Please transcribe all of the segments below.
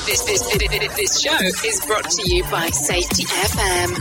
This show is brought to you by Safety FM.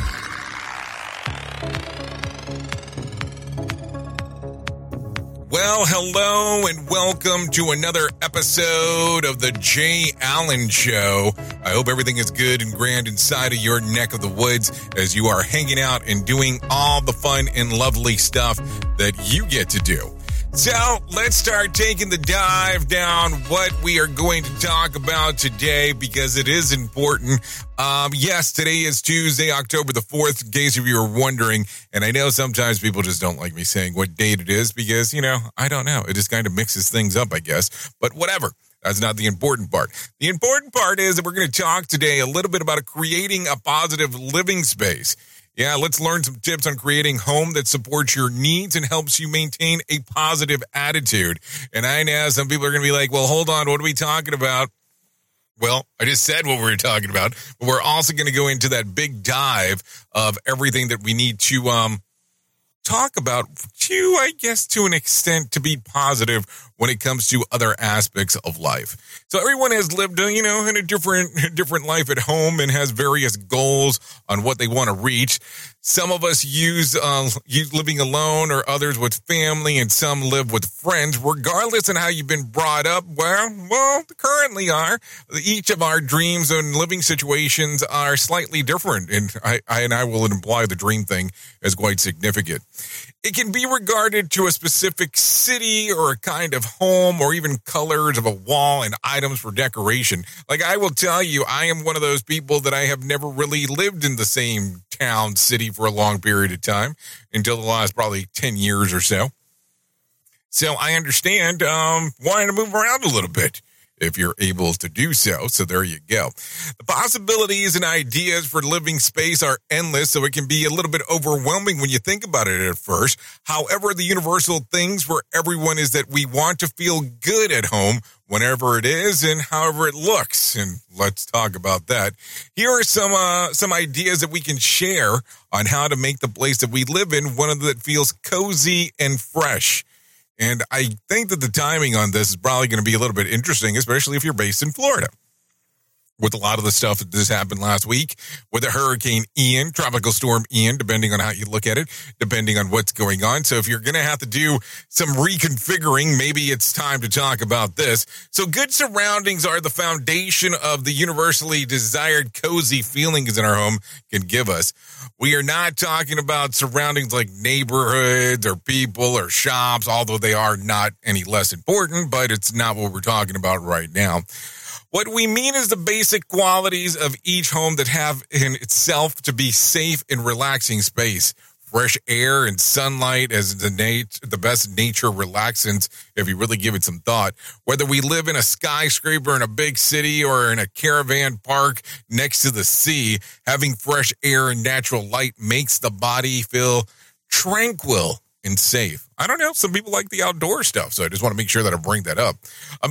Well, hello and welcome to another episode of the Jay Allen Show. I hope everything is good and grand inside of your neck of the woods as you are hanging out and doing all the fun and lovely stuff that you get to do. So let's start taking the dive down what we are going to talk about today because it is important. Yes, today is Tuesday, October the 4th, in case if you were wondering. And I know sometimes people just don't like me saying what date it is because, I don't know. It just kind of mixes things up, I guess. But whatever. That's not the important part. The important part is that we're going to talk today a little bit about creating a positive living space. Yeah, let's learn some tips on creating a home that supports your needs and helps you maintain a positive attitude. And I know some people are going to be like, well, hold on, what are we talking about? Well, I just said what we were talking about, but we're also going to go into that big dive of everything that we need to talk about to an extent to be positive when it comes to other aspects of life. So everyone has lived, in a different life at home and has various goals on what they want to reach. Some of us use living alone or others with family and some live with friends. Regardless of how you've been brought up, well, currently each of our dreams and living situations are slightly different. And I will imply the dream thing as quite significant. It can be regarded to a specific city or a kind of home or even colors of a wall and items for decoration. Like I will tell you, I am one of those people that I have never really lived in the same town, city for a long period of time until the last probably 10 years or so. So I understand wanting to move around a little bit if you're able to do so. So there you go. The possibilities and ideas for living space are endless, so it can be a little bit overwhelming when you think about it at first. However, the universal things for everyone is that we want to feel good at home whenever it is and however it looks. And let's talk about that. Here are some ideas that we can share on how to make the place that we live in one that feels cozy and fresh. And I think that the timing on this is probably going to be a little bit interesting, especially if you're based in Florida. With a lot of the stuff that just happened last week with the Hurricane Ian, Tropical Storm Ian, depending on how you look at it, depending on what's going on. So if you're going to have to do some reconfiguring, maybe it's time to talk about this. So good surroundings are the foundation of the universally desired cozy feelings in our home can give us. We are not talking about surroundings like neighborhoods or people or shops, although they are not any less important, but it's not what we're talking about right now. What we mean is the basic qualities of each home that have in itself to be safe and relaxing space. Fresh air and sunlight as the best nature relaxants if you really give it some thought. Whether we live in a skyscraper in a big city or in a caravan park next to the sea, having fresh air and natural light makes the body feel tranquil and safe. I don't know. Some people like the outdoor stuff, so I just want to make sure that I bring that up.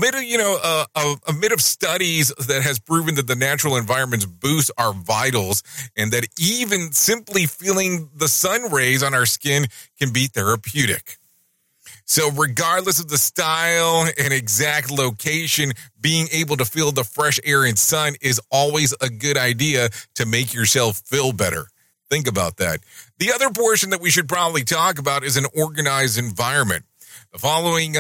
Amid of studies that has proven that the natural environments boost our vitals and that even simply feeling the sun rays on our skin can be therapeutic. So regardless of the style and exact location, being able to feel the fresh air and sun is always a good idea to make yourself feel better. Think about that. The other portion that we should probably talk about is an organized environment. The following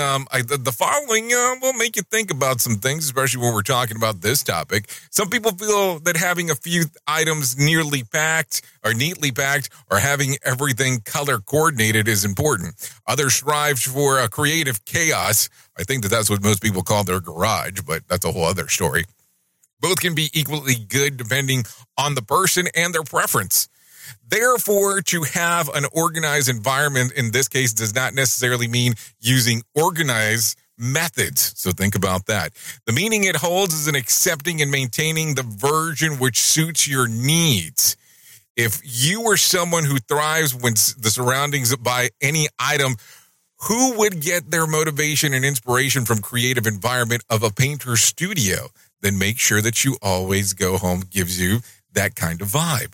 will make you think about some things, especially when we're talking about this topic. Some people feel that having a few items neatly packed or having everything color coordinated is important. Others strive for a creative chaos. I think that's what most people call their garage, but that's a whole other story. Both can be equally good depending on the person and their preference. Therefore, to have an organized environment in this case does not necessarily mean using organized methods. So think about that. The meaning it holds is in accepting and maintaining the version which suits your needs. If you were someone who thrives when the surroundings by any item, who would get their motivation and inspiration from creative environment of a painter's studio? Then make sure that you always go home gives you that kind of vibe.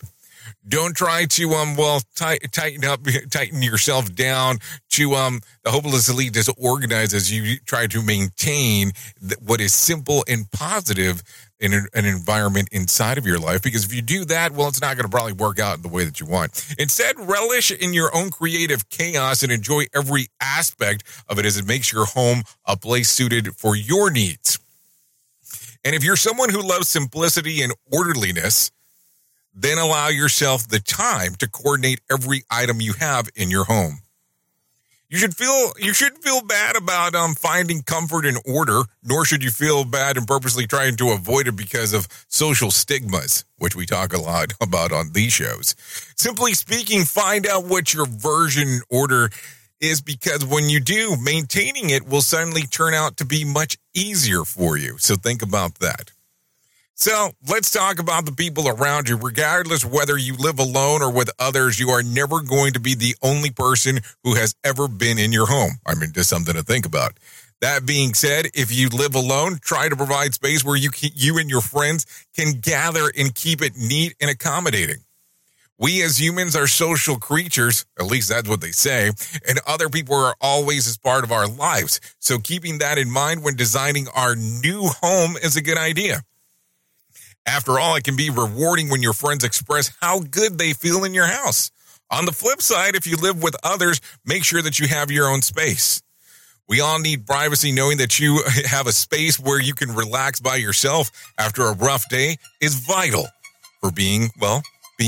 Don't try to, tighten yourself down to the hopelessly disorganized as you try to maintain what is simple and positive in an environment inside of your life. Because if you do that, well, it's not going to probably work out in the way that you want. Instead, relish in your own creative chaos and enjoy every aspect of it as it makes your home a place suited for your needs. And if you're someone who loves simplicity and orderliness, then allow yourself the time to coordinate every item you have in your home. You shouldn't feel bad about finding comfort and order, nor should you feel bad and purposely trying to avoid it because of social stigmas, which we talk a lot about on these shows. Simply speaking, find out what your version order is, because when you do, maintaining it will suddenly turn out to be much easier for you. So think about that. So let's talk about the people around you. Regardless whether you live alone or with others, you are never going to be the only person who has ever been in your home. I mean, just something to think about. That being said, if you live alone, try to provide space where you and your friends can gather and keep it neat and accommodating. We as humans are social creatures, at least that's what they say, and other people are always as part of our lives. So keeping that in mind when designing our new home is a good idea. After all, it can be rewarding when your friends express how good they feel in your house. On the flip side, if you live with others, make sure that you have your own space. We all need privacy. Knowing that you have a space where you can relax by yourself after a rough day is vital for being well.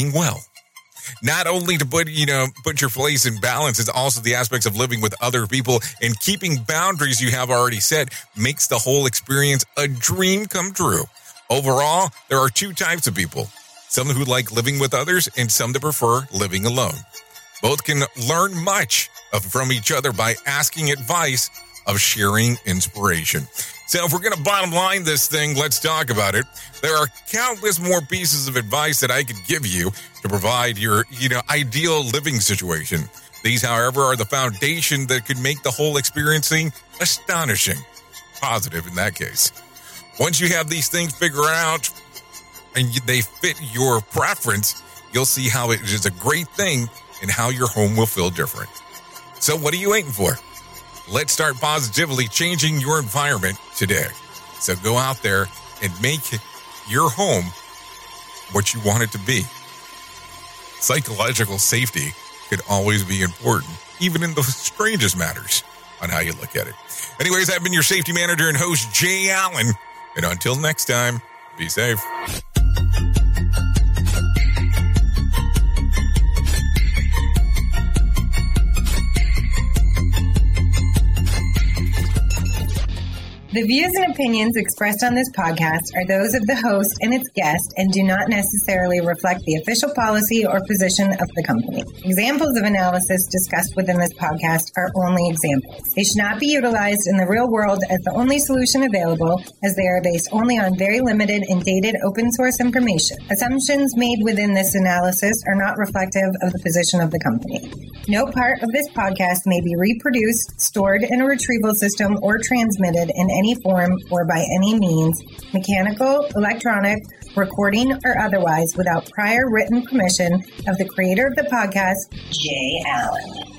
Not only to put your place in balance, it's also the aspects of living with other people, and keeping boundaries you have already set makes the whole experience a dream come true. Overall, there are two types of people, some who like living with others and some that prefer living alone. Both can learn much from each other by asking advice, of sharing inspiration. So if we're going to bottom line this thing, let's talk about it. There are countless more pieces of advice that I could give you to provide your, ideal living situation. These, however, are the foundation that could make the whole experiencing astonishing. Positive in that case. Once you have these things figured out and they fit your preference, you'll see how it is a great thing and how your home will feel different. So what are you waiting for? Let's start positively changing your environment today. So go out there and make your home what you want it to be. Psychological safety could always be important, even in the strangest matters, on how you look at it. Anyways, I've been your safety manager and host, Jay Allen. And until next time, be safe. The views and opinions expressed on this podcast are those of the host and its guest and do not necessarily reflect the official policy or position of the company. Examples of analysis discussed within this podcast are only examples. They should not be utilized in the real world as the only solution available, as they are based only on very limited and dated open source information. Assumptions made within this analysis are not reflective of the position of the company. No part of this podcast may be reproduced, stored in a retrieval system, or transmitted in any form or by any means, mechanical, electronic, recording, or otherwise, without prior written permission of the creator of the podcast, Jay Allen.